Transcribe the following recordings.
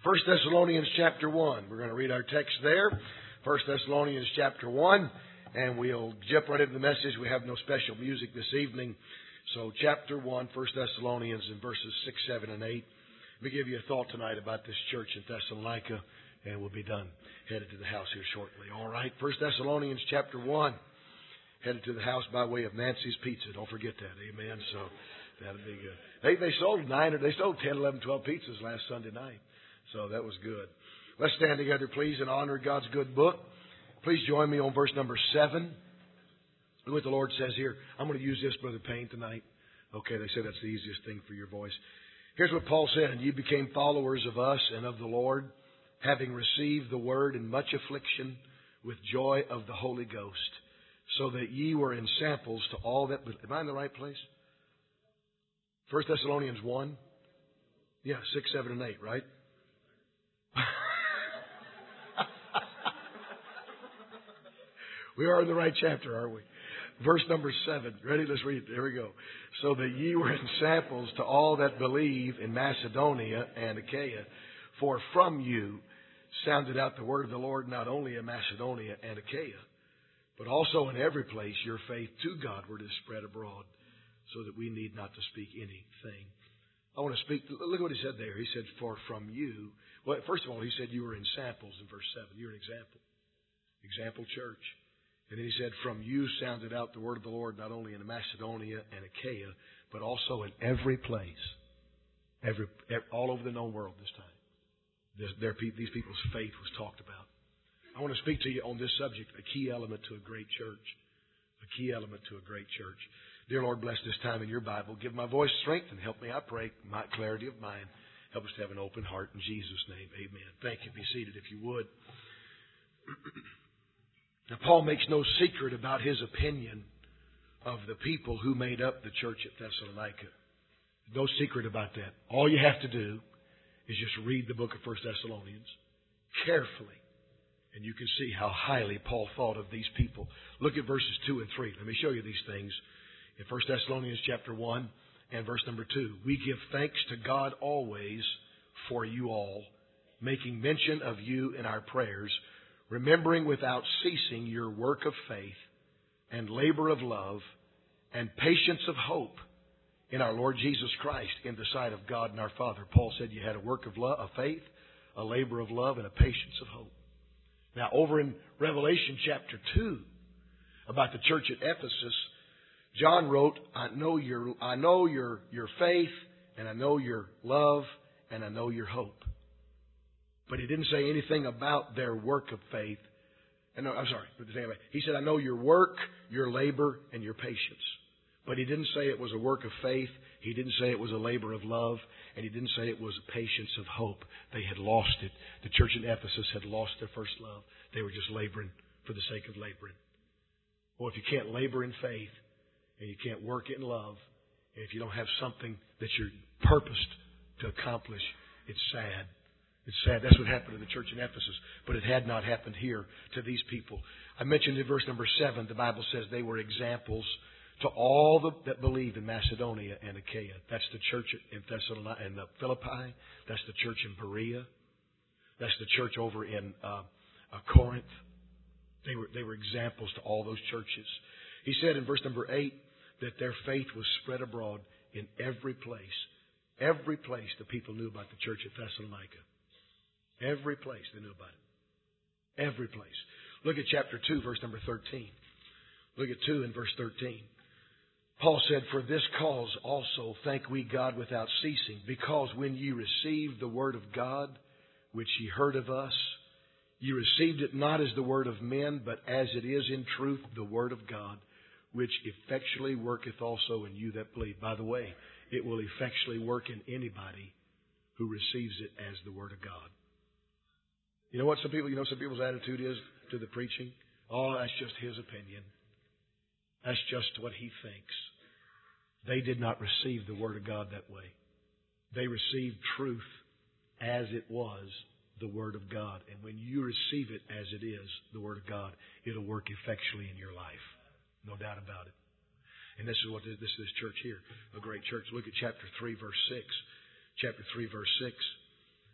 1 Thessalonians chapter 1. We're going to read our text there. 1 Thessalonians chapter 1. And we'll jump right into the message. We have no special music this evening. So chapter 1, 1 Thessalonians, in verses 6, 7, and 8. Let me give you a thought tonight about this church in Thessalonica, and we'll be done. Headed to the house here shortly. All right, 1 Thessalonians chapter 1. Headed to the house by way of Nancy's Pizza. Don't forget that. Amen. So that'll be good. They sold 10, 11, 12 pizzas last Sunday night. So that was good. Let's stand together, please, and honor God's good book. Please join me on verse number 7. Look what the Lord says here. I'm going to use this, Brother Payne, tonight. Okay, they said that's the easiest thing for your voice. Here's what Paul said. And you became followers of us and of the Lord, having received the word in much affliction with joy of the Holy Ghost, so that ye were in samples to all that... Am I in the right place? 1 Thessalonians 1? Yeah, 6, 7, and 8, right? We are in the right chapter, aren't we? Verse number 7. Ready? Let's read it. Here we go. So that ye were in samples to all that believe in Macedonia and Achaia. For from you sounded out the word of the Lord, not only in Macedonia and Achaia, but also in every place your faith to Godward is spread abroad, so that we need not to speak anything. I want to speak. Look what he said there. He said, for from you. Well, first of all, he said you were in samples in verse 7. You're an example. Example church. And then he said, from you sounded out the word of the Lord, not only in Macedonia and Achaia, but also in every place. All over the known world this time. These people's faith was talked about. I want to speak to you on this subject, a key element to a great church. A key element to a great church. Dear Lord, bless this time in your Bible. Give my voice strength and help me, I pray, my clarity of mind. Help us to have an open heart in Jesus' name. Amen. Thank you. Be seated if you would. Now, Paul makes no secret about his opinion of the people who made up the church at Thessalonica. No secret about that. All you have to do is just read the book of 1 Thessalonians carefully, and you can see how highly Paul thought of these people. Look at verses 2 and 3. Let me show you these things. In 1 Thessalonians chapter 1 and verse number 2, we give thanks to God always for you all, making mention of you in our prayers, remembering without ceasing your work of faith and labor of love and patience of hope in our Lord Jesus Christ in the sight of God and our Father. Paul said you had a work of love, of faith, a labor of love, and a patience of hope. Now, over in Revelation chapter 2, about the church at Ephesus, John wrote, I know your faith, and I know your love, and I know your hope. But he didn't say anything about their work of faith. He said, I know your work, your labor, and your patience. But he didn't say it was a work of faith. He didn't say it was a labor of love. And he didn't say it was a patience of hope. They had lost it. The church in Ephesus had lost their first love. They were just laboring for the sake of laboring. Well, if you can't labor in faith, and you can't work in love, and if you don't have something that you're purposed to accomplish, it's sad. It's sad. That's what happened to the church in Ephesus. But it had not happened here to these people. I mentioned in verse number 7, the Bible says they were examples to all that believe in Macedonia and Achaia. That's the church in Thessalonica and Philippi. That's the church in Berea. That's the church over in Corinth. They were examples to all those churches. He said in verse number 8 that their faith was spread abroad in every place. Every place the people knew about the church at Thessalonica. Every place they knew about it. Every place. Look at chapter 2, verse number 13. Look at 2 and verse 13. Paul said, for this cause also thank we God without ceasing, because when ye received the word of God, which ye heard of us, ye received it not as the word of men, but as it is in truth the word of God, which effectually worketh also in you that believe. By the way, it will effectually work in anybody who receives it as the word of God. You know what some people's attitude is to the preaching? Oh, that's just his opinion. That's just what he thinks. They did not receive the word of God that way. They received truth as it was the word of God. And when you receive it as it is the word of God, it'll work effectually in your life. No doubt about it. And this is what this church here, a great church. Look at chapter 3, verse 6. Chapter 3, verse 6.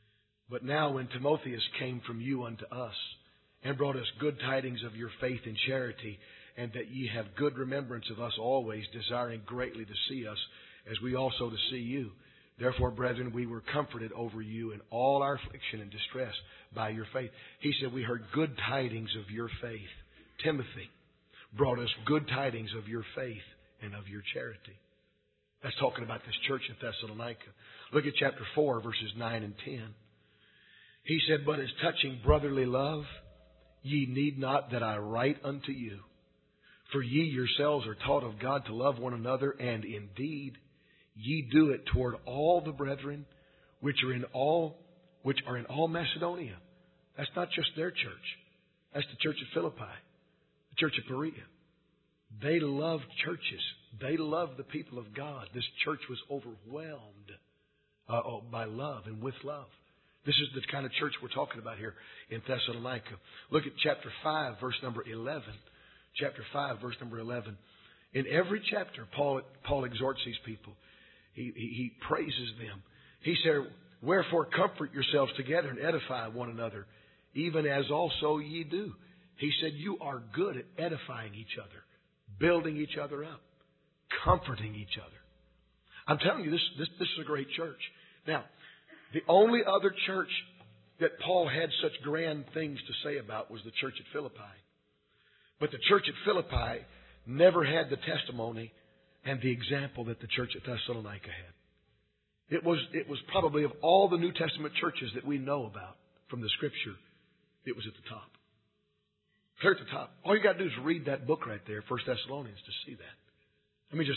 But now when Timotheus came from you unto us, and brought us good tidings of your faith and charity, and that ye have good remembrance of us always, desiring greatly to see us, as we also to see you. Therefore, brethren, we were comforted over you in all our affliction and distress by your faith. He said, we heard good tidings of your faith. Timothy brought us good tidings of your faith and of your charity. That's talking about this church in Thessalonica. Look at chapter 4, verses 9 and 10. He said, but as touching brotherly love, ye need not that I write unto you. For ye yourselves are taught of God to love one another, and indeed ye do it toward all the brethren which are in all Macedonia. That's not just their church. That's the church at Philippi, the church at Berea. They loved churches. They loved the people of God. This church was overwhelmed by love and with love. This is the kind of church we're talking about here in Thessalonica. Look at chapter 5, verse number 11. Chapter 5, verse number 11. In every chapter, Paul exhorts these people. He praises them. He said, wherefore comfort yourselves together and edify one another, even as also ye do. He said, you are good at edifying each other, building each other up, comforting each other. I'm telling you, this is a great church. Now, the only other church that Paul had such grand things to say about was the church at Philippi. But the church at Philippi never had the testimony and the example that the church at Thessalonica had. It was probably, of all the New Testament churches that we know about from the Scripture, it was at the top. Clear at the top. All you got to do is read that book right there, 1 Thessalonians, to see that. I mean,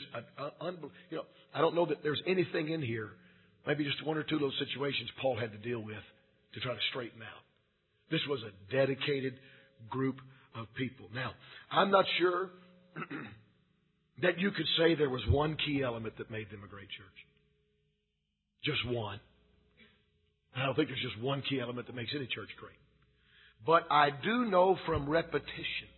I don't know that there's anything in here, maybe just one or two of those situations Paul had to deal with to try to straighten out. This was a dedicated group of people. Now, I'm not sure that you could say there was one key element that made them a great church. Just one. I don't think there's just one key element that makes any church great. But I do know from repetition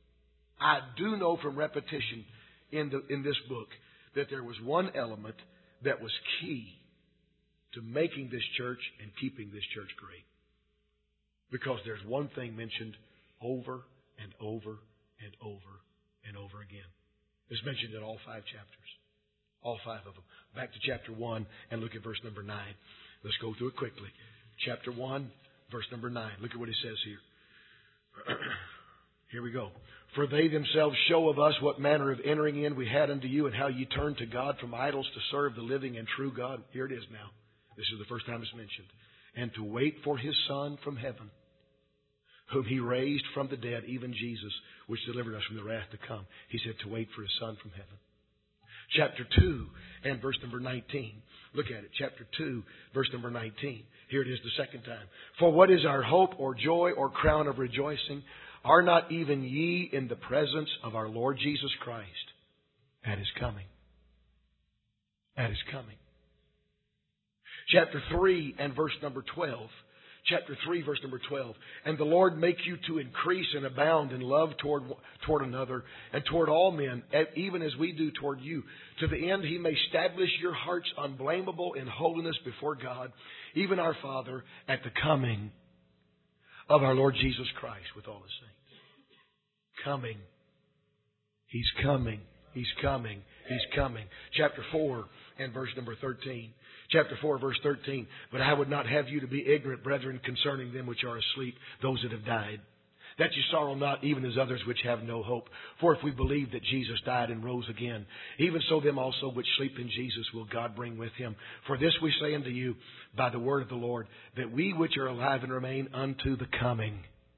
in this book that there was one element that was key to making this church and keeping this church great. Because there's one thing mentioned over and over and over and over again. It's mentioned in all 5 chapters. All 5 of them. Back to chapter 1 and look at verse number 9. Let's go through it quickly. Chapter 1, verse number 9. Look at what he says here. Here we go. For they themselves show of us what manner of entering in we had unto you, and how ye turned to God from idols to serve the living and true God. Here it is now. This is the first time it's mentioned. And to wait for His Son from heaven, whom He raised from the dead, even Jesus, which delivered us from the wrath to come. He said to wait for His Son from heaven. Chapter 2 and verse number 19. Look at it. Chapter 2, verse number 19. Here it is the second time. For what is our hope or joy or crown of rejoicing? Are not even ye in the presence of our Lord Jesus Christ at His coming? At His coming. Chapter 3 and verse number 12. Chapter 3, verse number 12. And the Lord make you to increase and abound in love toward another and toward all men, even as we do toward you, to the end He may establish your hearts unblameable in holiness before God, even our Father, at the coming of our Lord Jesus Christ with all His saints. Coming. He's coming. He's coming. He's coming. Chapter 4 and verse number 13. Chapter 4, verse 13. But I would not have you to be ignorant, brethren, concerning them which are asleep, those that have died, that you sorrow not, even as others which have no hope. For if we believe that Jesus died and rose again, even so them also which sleep in Jesus will God bring with Him. For this we say unto you by the word of the Lord, that we which are alive and remain unto the coming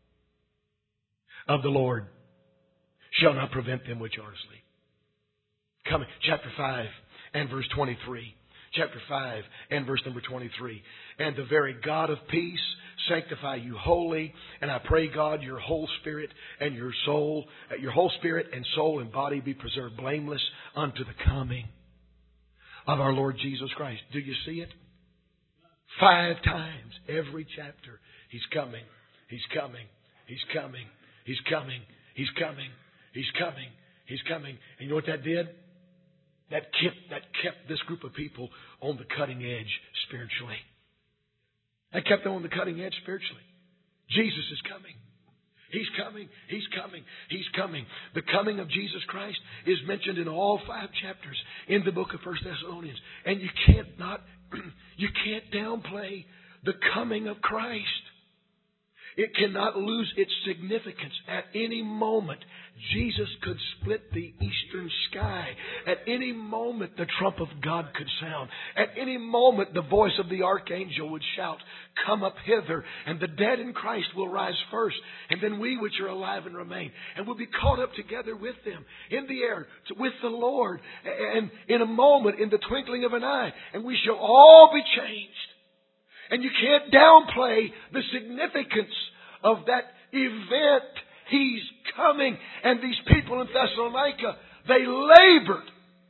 of the Lord shall not prevent them which are asleep. Coming. Chapter 5 and verse 23. Chapter 5 and verse number 23. And the very God of peace sanctify you wholly. And I pray, God, your whole spirit and your soul and body be preserved blameless unto the coming of our Lord Jesus Christ. Do you see it? 5 times every chapter. He's coming. He's coming. He's coming. He's coming. He's coming. He's coming. He's coming. And you know what that did? That kept this group of people on the cutting edge spiritually. I kept them on the cutting edge spiritually. Jesus is coming. He's coming. He's coming. He's coming. The coming of Jesus Christ is mentioned in all 5 chapters in the book of 1 Thessalonians. And you can't downplay the coming of Christ. It cannot lose its significance. At any moment, Jesus could split the eastern sky. At any moment, the trump of God could sound. At any moment, the voice of the archangel would shout, "Come up hither," and the dead in Christ will rise first, and then we which are alive and remain, and we'll be caught up together with them in the air with the Lord, and in a moment, in the twinkling of an eye, and we shall all be changed. And you can't downplay the significance of that event. He's coming. And these people in Thessalonica, they labored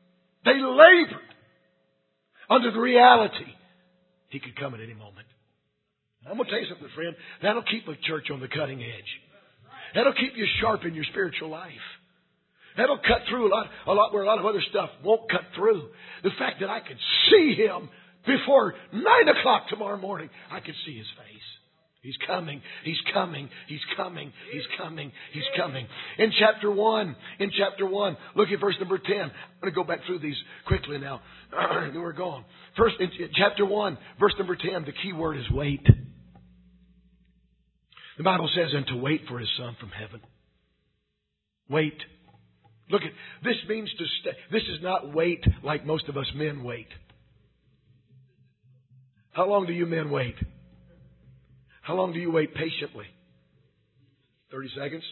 under the reality He could come at any moment. I'm going to tell you something, friend. That'll keep a church on the cutting edge. That'll keep you sharp in your spiritual life. That'll cut through a lot where a lot of other stuff won't cut through. The fact that I could see Him before 9 o'clock tomorrow morning, I could see His face. He's coming. He's coming. He's coming. He's coming. He's coming. In chapter 1, look at verse number 10. I'm going to go back through these quickly now. Then we're gone. First, in chapter 1, verse number 10, the key word is wait. The Bible says, and to wait for His Son from heaven. Wait. Look at, this means to stay. This is not wait like most of us men wait. How long do you men wait? How long do you wait patiently? 30 seconds?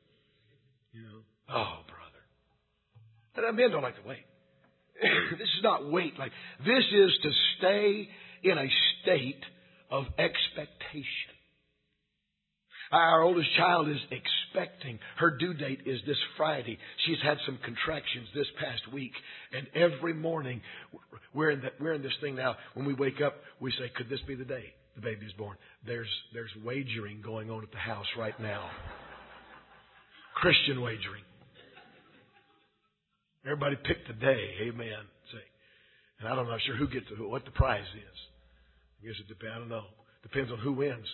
Oh, brother. And men don't like to wait. This is not wait. This is to stay in a state of expectation. Our oldest child is expecting. Her due date is this Friday. She's had some contractions this past week. And every morning, we're in this thing now. When we wake up, we say, could this be the day the baby is born? There's wagering going on at the house right now. Christian wagering. Everybody pick the day. Amen. Say. And I'm not sure what the prize is. I guess it depends. I don't know. Depends on who wins.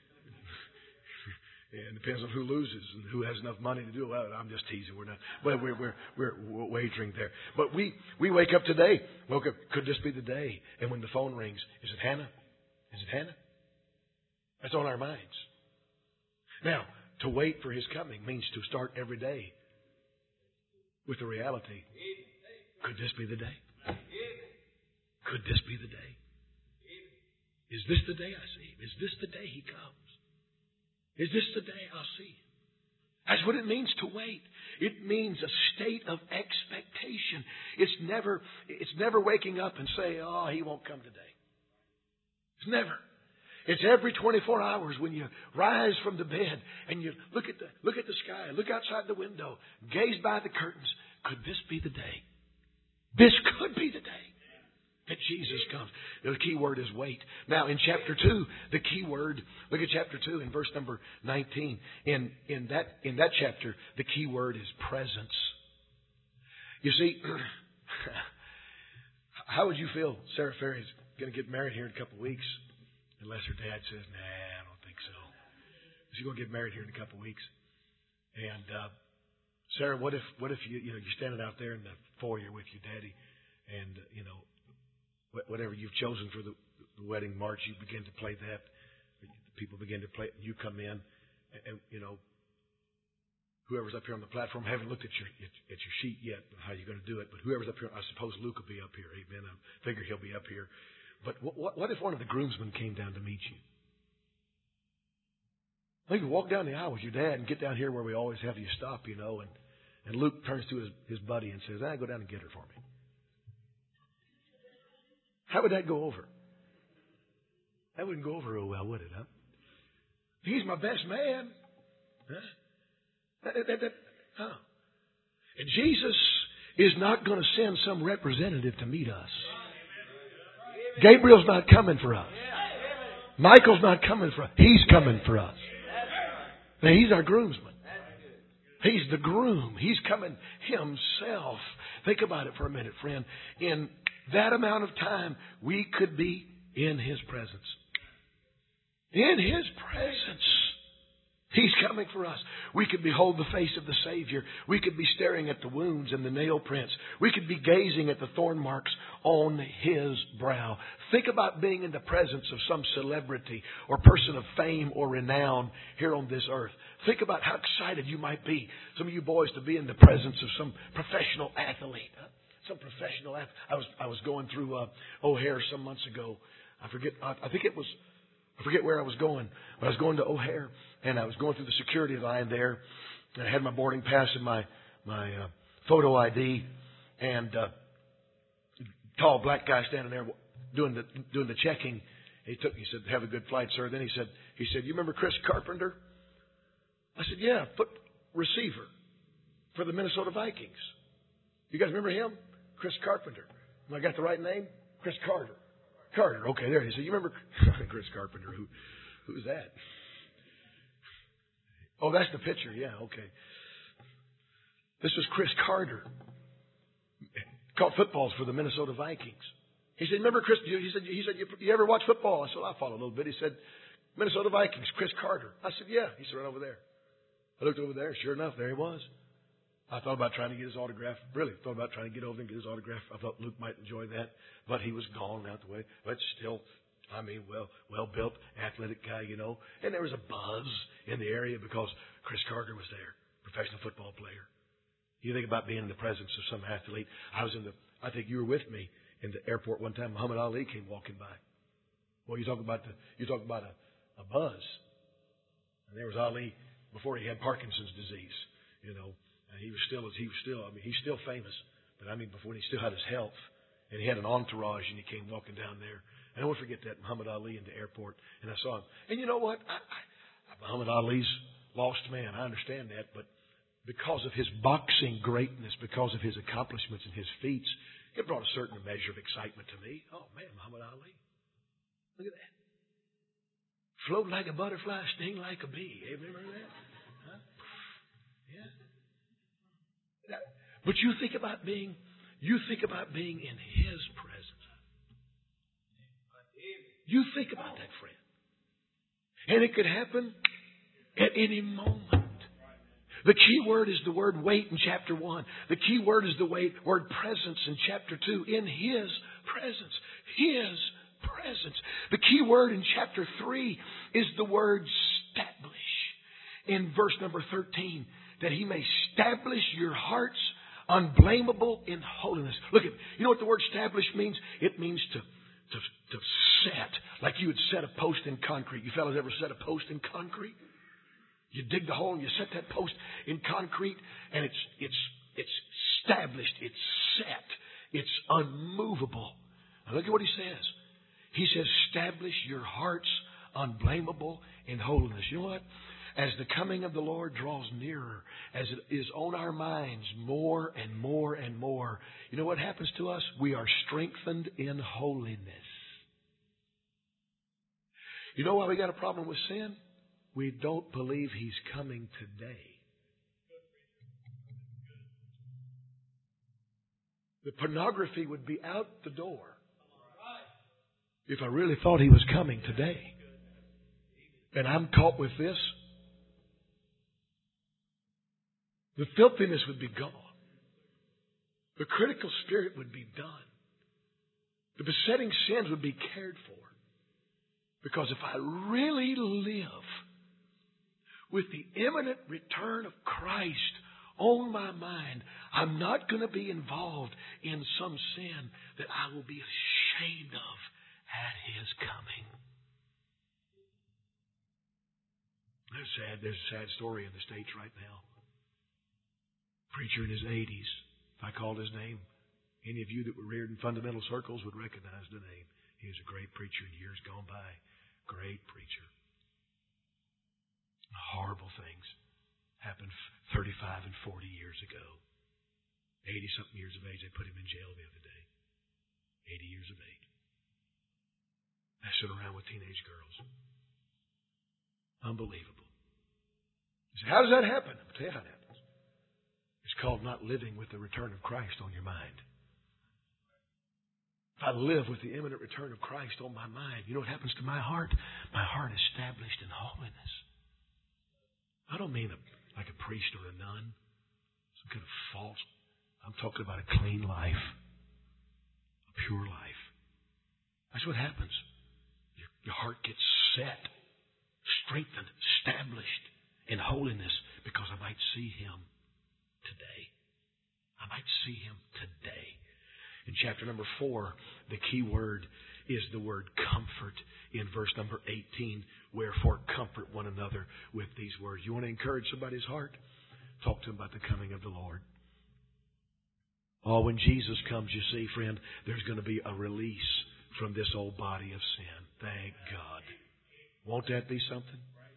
And it depends on who loses and who has enough money to do it. Well, I'm just teasing. We're not. But we're wagering there. But we wake up today. Woke up. Could this be the day? And when the phone rings, is it Hannah? Is it Hannah? That's on our minds. Now, to wait for His coming means to start every day with the reality. Could this be the day? Could this be the day? Is this the day I see Him? Is this the day He comes? Is this the day I'll see Him? That's what it means to wait. It means a state of expectation. It's never waking up and saying, "Oh, He won't come today." It's never. It's every 24 hours when you rise from the bed and you look at the sky, look outside the window, gaze by the curtains. Could this be the day? This could be the day that Jesus comes. The key word is wait. Now, in chapter 2, the key word, look at chapter 2 in verse number 19. In that chapter, the key word is presence. You see, how would you feel? Sarah Ferry's going to get married here in a couple of weeks, unless her dad says, "Nah, I don't think so." She's going to get married here in a couple of weeks. And Sarah, what if you're standing out there in the foyer with your daddy, and whatever you've chosen for the wedding march, you begin to play that. People begin to play it, and you come in, and whoever's up here on the platform, haven't looked at your sheet yet, how you're going to do it, but whoever's up here, I suppose Luke will be up here. Amen. I figure he'll be up here. But what if one of the groomsmen came down to meet you? You can walk down the aisle with your dad and get down here where we always have you stop, and Luke turns to his buddy and says, "Go down and get her for me." How would that go over? That wouldn't go over real well, would it, huh? He's my best man. Huh? And Jesus is not going to send some representative to meet us. Gabriel's not coming for us. Michael's not coming for us. He's coming for us. Now, He's our groomsman. He's the groom. He's coming Himself. Think about it for a minute, friend. In that amount of time, we could be in His presence. In His presence. He's coming for us. We could behold the face of the Savior. We could be staring at the wounds and the nail prints. We could be gazing at the thorn marks on His brow. Think about being in the presence of some celebrity or person of fame or renown here on this earth. Think about how excited you might be, some of you boys, to be in the presence of some professional athlete. Some professional athlete. I was going through O'Hare some months ago. I forget where I was going, but I was going to O'Hare, and I was going through the security line there, and I had my boarding pass and my photo ID, and tall black guy standing there doing the checking. He said, "Have a good flight, sir." Then he said, "You remember Chris Carpenter?" I said, "Yeah, receiver for the Minnesota Vikings. You guys remember him? Chris Carpenter. Have I got the right name? Chris Carter. Carter. Okay, there he is. So you remember Chris Carpenter? Who's that? Oh, that's the pitcher. Yeah, okay. This was Chris Carter. Caught footballs for the Minnesota Vikings. He said, "Remember Chris?" He said, "You ever watch football?" I said, "I follow a little bit." He said, "Minnesota Vikings, Chris Carter." I said, "Yeah." He said, "Right over there." I looked over there. Sure enough, there he was. I thought about trying to get his autograph. Really thought about trying to get over and get his autograph. I thought Luke might enjoy that, but he was gone out the way. But still, well-built, athletic guy, you know. And there was a buzz in the area because Chris Carter was there, professional football player. You think about being in the presence of some athlete. I think you were with me in the airport one time. Muhammad Ali came walking by. Well, you talk about a buzz. And there was Ali before he had Parkinson's disease, you know. And he's still famous. But before he still had his health. And he had an entourage, and he came walking down there. And I won't forget that, Muhammad Ali in the airport. And I saw him. And you know what? Muhammad Ali's lost man. I understand that. But because of his boxing greatness, because of his accomplishments and his feats, it brought a certain measure of excitement to me. Oh, man, Muhammad Ali. Look at that. Float like a butterfly, sting like a bee. Remember that? Huh? Yeah. But you think about being in His presence. You think about that, friend. And it could happen at any moment. The key word is the word wait in chapter 1. The key word is the word presence in chapter 2. In His presence. His presence. The key word in chapter 3 is the word establish. In verse number 13. That He may establish your hearts unblameable in holiness. Look, you know what the word establish means? It means to set. Like you would set a post in concrete. You fellas ever set a post in concrete? You dig the hole and you set that post in concrete, and it's established. It's set. It's unmovable. Now look at what he says. He says, establish your hearts unblameable in holiness. You know what? As the coming of the Lord draws nearer, as it is on our minds more and more and more, you know what happens to us? We are strengthened in holiness. You know why we got a problem with sin? We don't believe He's coming today. The pornography would be out the door if I really thought He was coming today. And I'm caught with this. The filthiness would be gone. The critical spirit would be done. The besetting sins would be cared for. Because if I really live with the imminent return of Christ on my mind, I'm not going to be involved in some sin that I will be ashamed of at His coming. There's a sad story in the States right now. Preacher in his 80s. If I called his name, any of you that were reared in fundamental circles would recognize the name. He was a great preacher in years gone by. Great preacher. Horrible things happened 35 and 40 years ago. 80-something years of age, they put him in jail the other day. 80 years of age. Messing around with teenage girls. Unbelievable. You say, how does that happen? I'll tell you how it happens. It's called not living with the return of Christ on your mind. I live with the imminent return of Christ on my mind. You know what happens to my heart? My heart is established in holiness. I don't mean like a priest or a nun, some kind of false. I'm talking about a clean life, a pure life. That's what happens. Your heart gets set, strengthened, established in holiness because I might see Him today. I might see Him today. In chapter number 4, the key word is the word comfort in verse number 18. Wherefore comfort one another with these words. You want to encourage somebody's heart? Talk to them about the coming of the Lord. Oh, when Jesus comes, you see, friend, there's going to be a release from this old body of sin. Thank God. Won't that be something?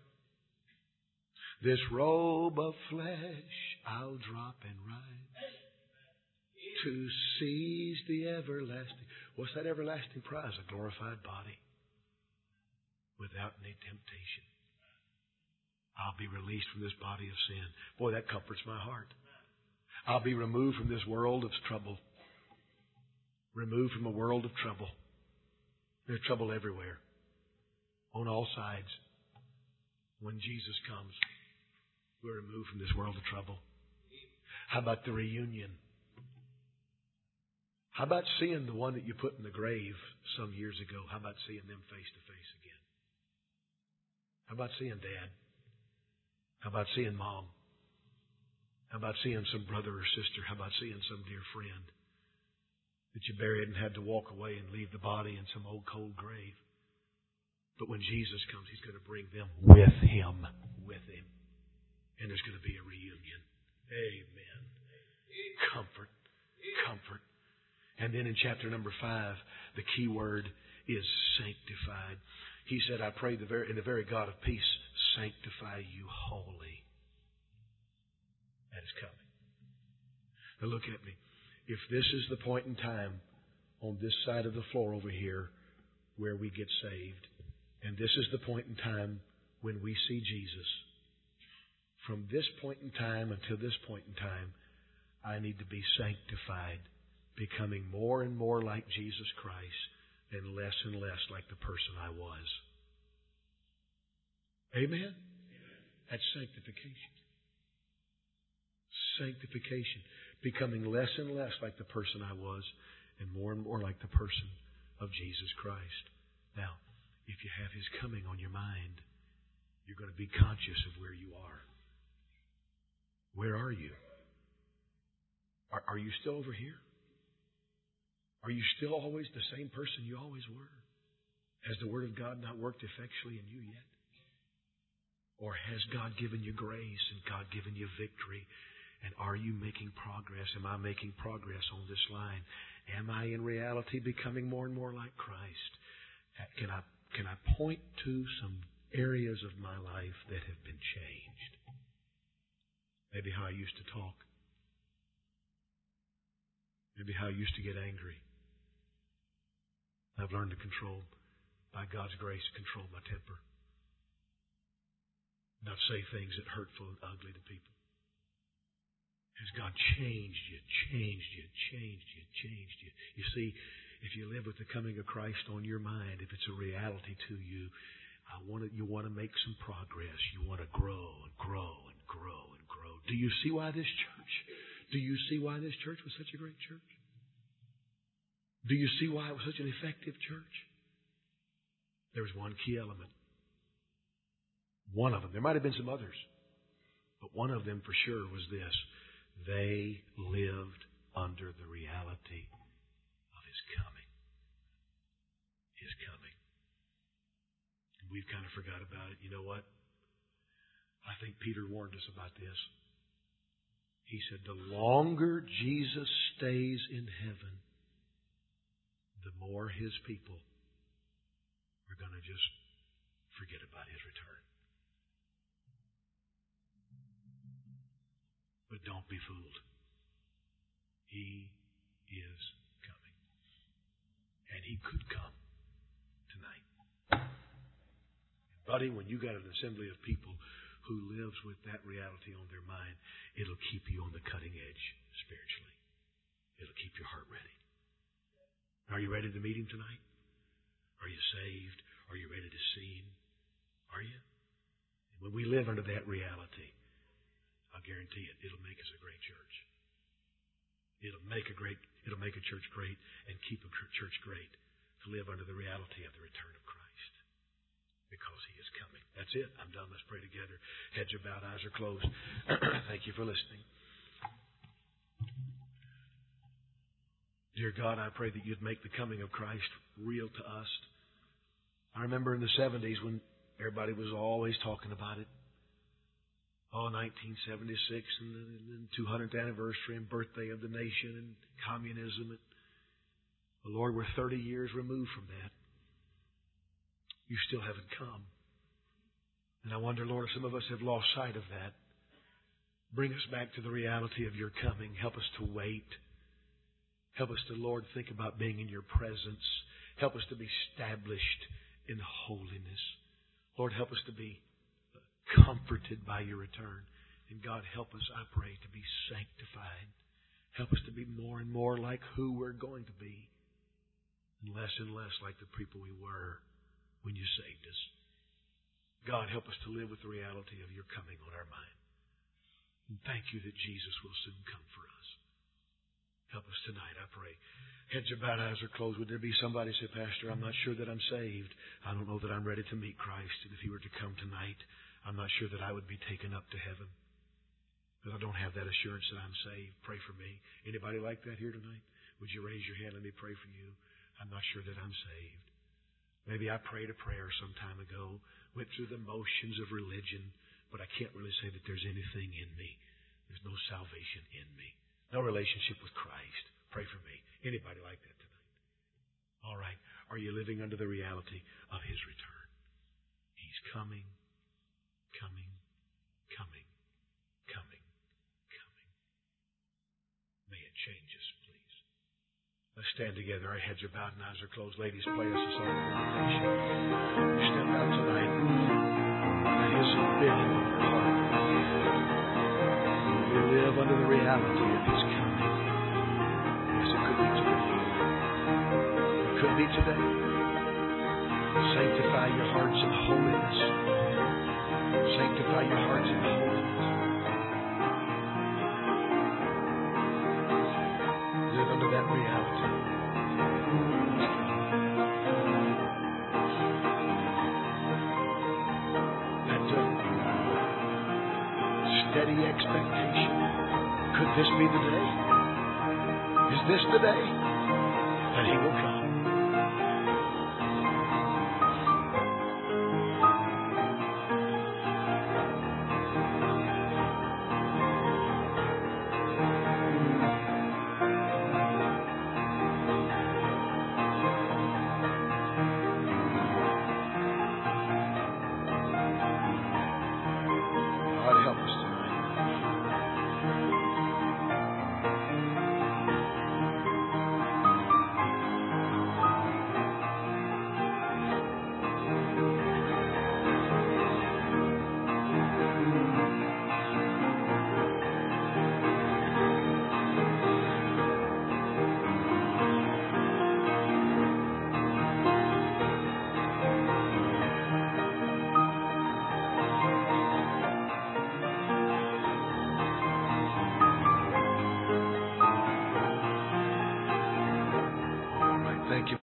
This robe of flesh I'll drop and ride to seize the everlasting. What's that everlasting prize? A glorified body without any temptation. I'll be released from this body of sin. Boy, that comforts my heart. I'll be removed from this world of trouble. Removed from a world of trouble. There's trouble everywhere. On all sides. When Jesus comes, we're removed from this world of trouble. How about the reunion? How about seeing the one that you put in the grave some years ago? How about seeing them face to face again? How about seeing Dad? How about seeing Mom? How about seeing some brother or sister? How about seeing some dear friend that you buried and had to walk away and leave the body in some old cold grave? But when Jesus comes, He's going to bring them with Him. With Him. And there's going to be a reunion. Amen. Comfort. Comfort. And then in chapter number 5, the key word is sanctified. He said, I pray in the very God of peace, sanctify you wholly. That is coming. Now look at me. If this is the point in time on this side of the floor over here where we get saved, and this is the point in time when we see Jesus, from this point in time until this point in time, I need to be sanctified, becoming more and more like Jesus Christ and less like the person I was. Amen? That's sanctification. Sanctification. Becoming less and less like the person I was and more like the person of Jesus Christ. Now, if you have His coming on your mind, you're going to be conscious of where you are. Where are you? Are you still over here? Are you still always the same person you always were? Has the Word of God not worked effectually in you yet? Or has God given you grace and God given you victory? And are you making progress? Am I making progress on this line? Am I in reality becoming more and more like Christ? Can I point to some areas of my life that have been changed? Maybe how I used to talk. Maybe how I used to get angry. I've learned to control, by God's grace, control my temper. Not say things that are hurtful and ugly to people. Has God changed you, changed you, changed you, changed you? You see, if you live with the coming of Christ on your mind, if it's a reality to you, you want to make some progress. You want to grow and grow and grow and grow. Do you see why this church was such a great church? Do you see why it was such an effective church? There was one key element. One of them. There might have been some others. But one of them for sure was this. They lived under the reality of His coming. His coming. And we've kind of forgot about it. You know what? I think Peter warned us about this. He said, the longer Jesus stays in heaven, the more His people are going to just forget about His return. But don't be fooled. He is coming. And He could come tonight. Buddy, when you got an assembly of people who lives with that reality on their mind, it'll keep you on the cutting edge spiritually. It'll keep your heart ready. Are you ready to meet Him tonight? Are you saved? Are you ready to see Him? Are you? And when we live under that reality, I'll guarantee it, it'll make us a great church. It'll make a church great and keep a church great to live under the reality of the return of Christ. Because He is coming. That's it. I'm done. Let's pray together. Heads are bowed, eyes are closed. Thank you for listening. Dear God, I pray that You'd make the coming of Christ real to us. I remember in the 70s when everybody was always talking about it. 1976 and the 200th anniversary and birthday of the nation and communism. And Lord, we're 30 years removed from that. You still haven't come. And I wonder, Lord, if some of us have lost sight of that. Bring us back to the reality of Your coming. Help us to wait. Help us to, Lord, think about being in Your presence. Help us to be established in holiness. Lord, help us to be comforted by Your return. And God, help us, I pray, to be sanctified. Help us to be more and more like who we're going to be. And less like the people we were when You saved us. God, help us to live with the reality of Your coming on our mind. And thank You that Jesus will soon come for us. Help us tonight, I pray. Heads are bowed, eyes are closed. Would there be somebody say, Pastor, I'm not sure that I'm saved. I don't know that I'm ready to meet Christ. And if He were to come tonight, I'm not sure that I would be taken up to heaven. Because I don't have that assurance that I'm saved. Pray for me. Anybody like that here tonight? Would you raise your hand? Let me pray for you. I'm not sure that I'm saved. Maybe I prayed a prayer some time ago, went through the motions of religion, but I can't really say that there's anything in me. There's no salvation in me. No relationship with Christ. Pray for me. Anybody like that tonight? All right. Are you living under the reality of His return? He's coming, coming, coming, coming, coming. May it change us, please. Let's stand together. Our heads are bowed and eyes are closed. Ladies, play us a song of invitation. Step out tonight. That is His bidding on your heart. We live under the reality of His coming. Yes, it could be today. It could be today. Sanctify your hearts in holiness. Sanctify your hearts in holiness. Live under that reality. Steady expectation. Could this be the day? Is this the day that He will come? God help us tonight.